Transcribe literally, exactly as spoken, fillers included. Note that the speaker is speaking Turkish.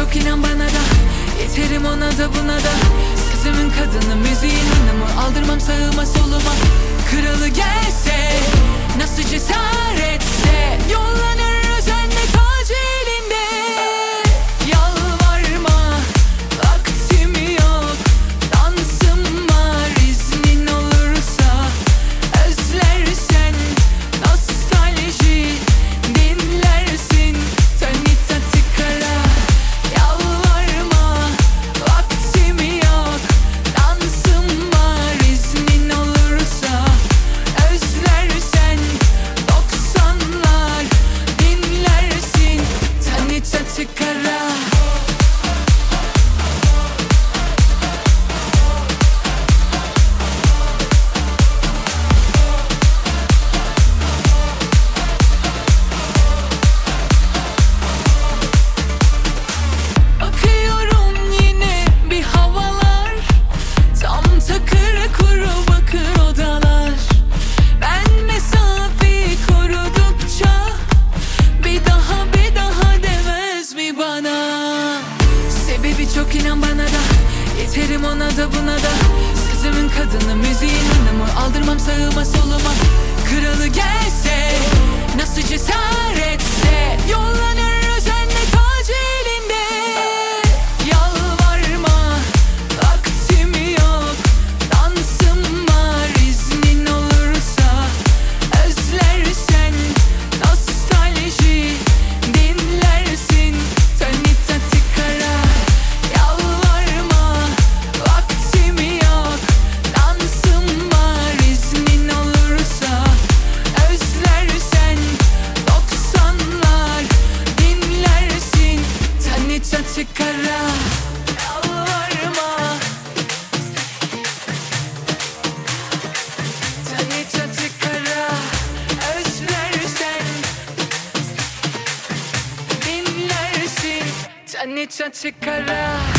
çok inan bana da, yeterim ona da buna da. Sözümün kadını, müziğin hanımı, aldırmam sağıma soluma. Kralı gelse, nasıl cesaretse, yollanır özenle tacı elinde. Yalvarma, vaktim yok, dansım var, iznin olursa. Özlersen nostalji dinlersin, Tanita Tikara. Yalvarma, vaktim yok, dansım var, iznin olursa. Özlersen doksanlar dinlersin, Tanita Tikara. Bakıyorum yine bir havalar, tam takır kuru bakır odalar. Ben mesafeyi korudukça, bir daha bir daha demez mi bana? Sebebi çok inan bana da, yeterim ona da buna da. Sözümün kadını, müziğin hanımı, aldırmam sağıma soluma. Kralı gelse, nasıl cesaretse, yollanır özenle tacı elinde. Yalvarma, vaktim yok, dansım var, iznin olursa. Özlersen nostalji dinlersin, Tanita Tikara. Yalvarma, vaktim yok, dansım var, iznin olursa. Özlersen doksanlar dinlersin, Tanita Tikara. Yalvarma, Tanita Tikara. Özlersen dinlersin, Tanita Tikara.